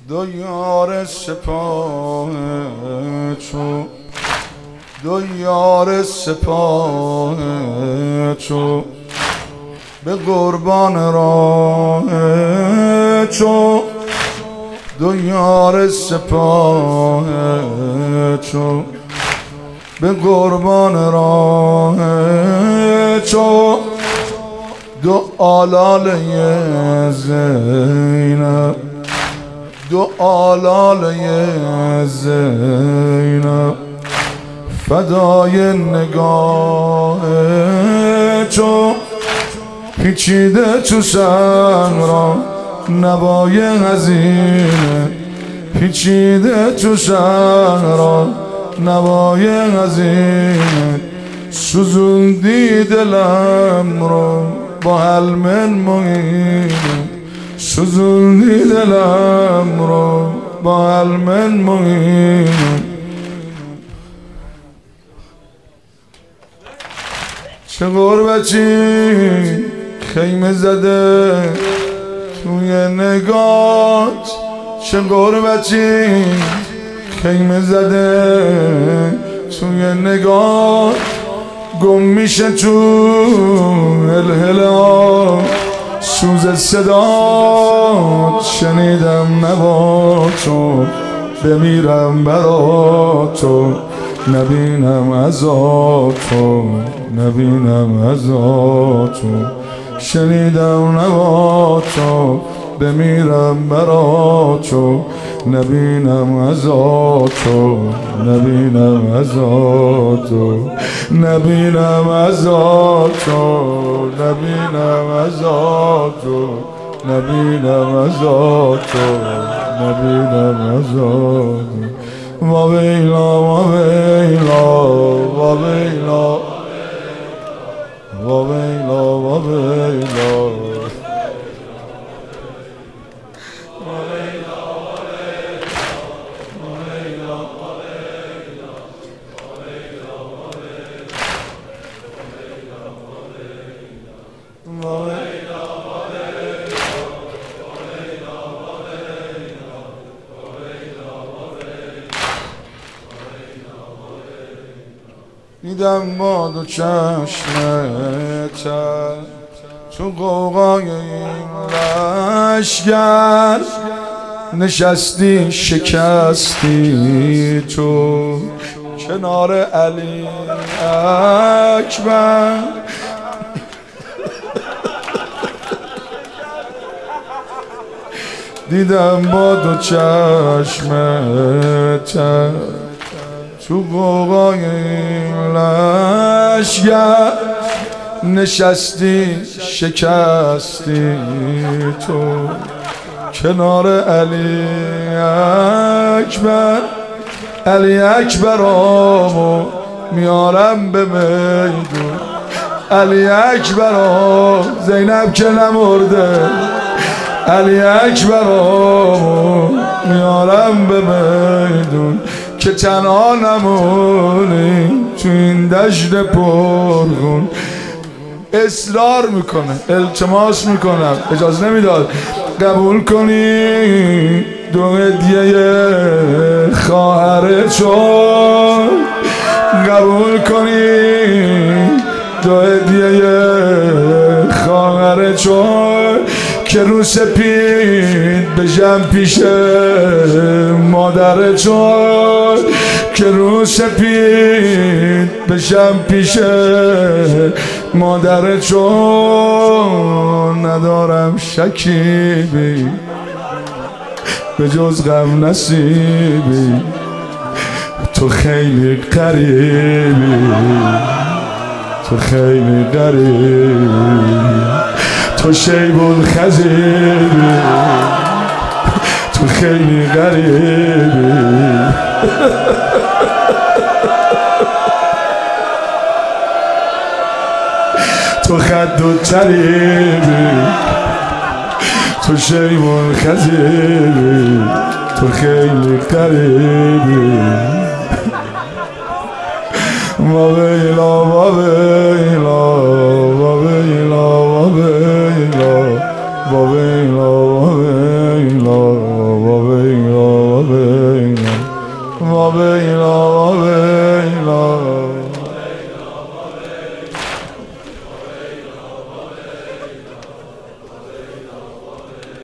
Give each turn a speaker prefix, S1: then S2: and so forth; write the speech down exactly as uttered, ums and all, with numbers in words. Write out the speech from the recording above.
S1: دو یار سپاه چو دو یار سپاه چو به قربان راه چو دو یار سپاه چو به قربان راه چو دو آلاله زینب دو آلاله زینب فدای نگاه چو پیچیده چو صحرا نوای حزینه پیچیده چو صحرا نوای حزینه سوزوندی دلم رو با حلم مهینه سوزوندی دلم رو با حلم مهینه چه غربتی خیمه زده توی نگات چه غربتی خیمه زده توی نگات گم میشه تو هلهلا سوز صدات شنیدم نوا تو بمیرم برا تو نبینم عزاتو نبینم عزاتو شنیدم نواتو بمیرم براتو نبینم عزاتو نبینم عزاتو نبینم عزاتو نبینم عزاتو نبینم عزاتو نبینم عزاتو وویلا وویلا وویلا وویلا وویلا دیدم با دو چشمت تو قوقای این لشگر نشستی شکستی تو کنار علی اکبر دیدم با دو چشمت تو قوقای این لشگر نشستی شکستی تو کنار علی اکبر علی اکبر آمو میارم به میدون علی اکبر آم زینب که نمرده علی اکبر آمو میارم به میدون که تنها نمونی تو این دشت پرخون اصرار میکنه التماس میکنم اجازه نمیداد قبول کنی دو هدیه خواهر چون قبول کنی دو هدیه خواهر چون که رو سپید بشم پیش مادر چون که رو سپید بشم پیش مادر چون ندارم شکیبی به جز غم نصیبی تو خیلی قریبی تو خیلی قریبی تو شیب الخزیبی تو خیلی غریبی تو خد و طریبی تو شیب الخزیبی تو خیلی قریبی وویلا وویلا وویلا وویلا وویلا وویلا وویلا ما ویلا ما ویلا